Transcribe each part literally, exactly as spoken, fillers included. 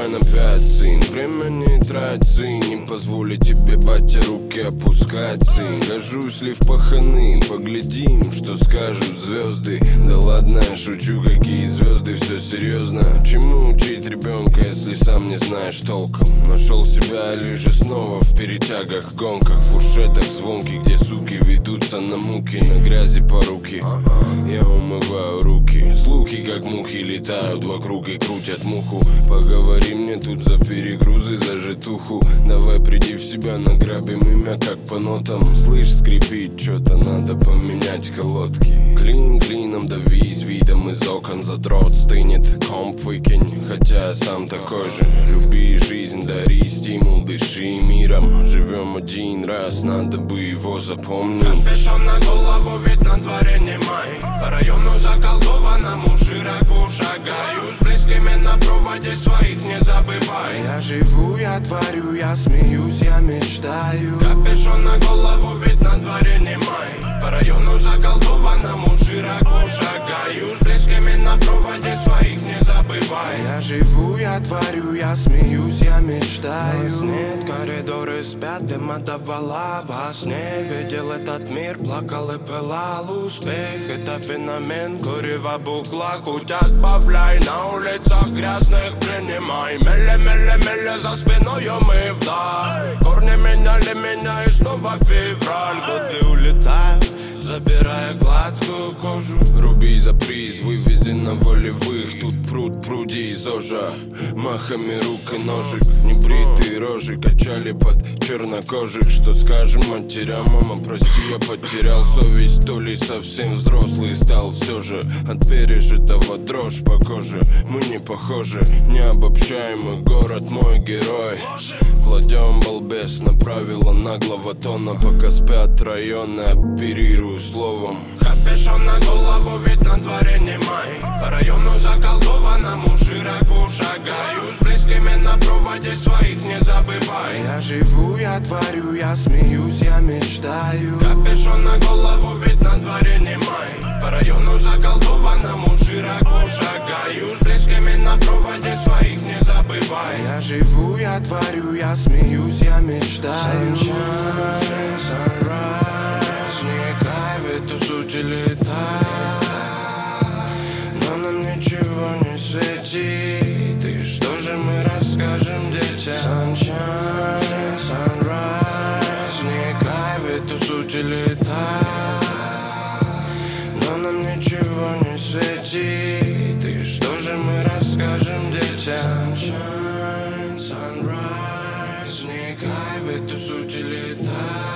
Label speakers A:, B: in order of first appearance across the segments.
A: давай на пять, сын. Время не трать, сын. Не позволю тебе, батя, руки опускать, сын. Гожусь ли в паханы, поглядим, что скажут звезды. Да ладно, я шучу, какие звезды, все серьезно. Чему учить ребенка, если сам не знаешь толком? Нашел себя лишь снова в перетягах, гонках, фуршетах звонких, где суки ведутся на муки, на грязи по руки. Я умываю руки, слухи как мухи летают вокруг и крутят муху. Поговори мне тут за перегрузы, за житуху. Давай приди в себя, награбим имя как по нотам. Слышь, скрипит, что-то надо поменять колодки. Клин клином дави, с видом из окон задрот стынет. Комп выкинь, хотя я сам такой же. Люби жизнь, дари стимул, дыши миром. Живем один раз, надо бы его запомнить.
B: Капюшон на голову, ведь на дворе не май. По району заколдованному широко шагаю. С близкими на проводе своих не забывай.
C: Я живу, я творю, я смеюсь, я мечтаю.
B: Капюшон на голову, ведь на дворе не май. По району заколдованному широко шагаю. С близкими на проводе своих не забывай.
C: Я живу, я творю, я смеюсь, я мечтаю.
B: Нас нет, коридоры спят, дым отдавала во сне. Видел этот мир, плакал и пылал. Успех — это феномен, курева букла. Хоть отбавляй, на улицах грязных принимай. Меле, меле, меле, за спиною мы вдаль. Корни меняли меня и снова февраль. Годы улетают, забирая гладкую кожу.
A: Руби за приз, вывези на волевых. Тут пруд, пруди из ожа. Махами рук и ножик. Небритые рожи качали под чернокожих. Что скажем матерям, мама, прости, я потерял совесть. То ли совсем взрослый стал все же. От пережитого дрожь по коже. Мы не похожи, необобщаемый город, мой герой. Кладем балбес на правила наглого тона. Пока спят районы, оперирую словом.
B: Капюшон на голову, ведь на дворе не май. По району заколдованному широко шагаю. С близкими на проводе своих не забывай.
C: Я живу, я творю, я смеюсь, я мечтаю.
B: Капюшон на голову, ведь на дворе не май. По району заколдованному широко шагаю. С близкими на проводе своих не забывай.
C: Я живу, я творю, я смеюсь, я мечтаю.
B: Sunshine, sunrise, не кайф, эту суть летать. Но нам ничего не светит. И что же мы расскажем детям? Sunshine, sunrise, не кайф, эту суть летать. Но нам ничего не светит. И что же мы расскажем детям? Sunshine, sunrise, не кайф, эту суть летать.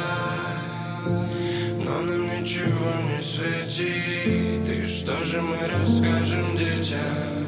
B: Но нам ничего не светит. И что же мы расскажем детям?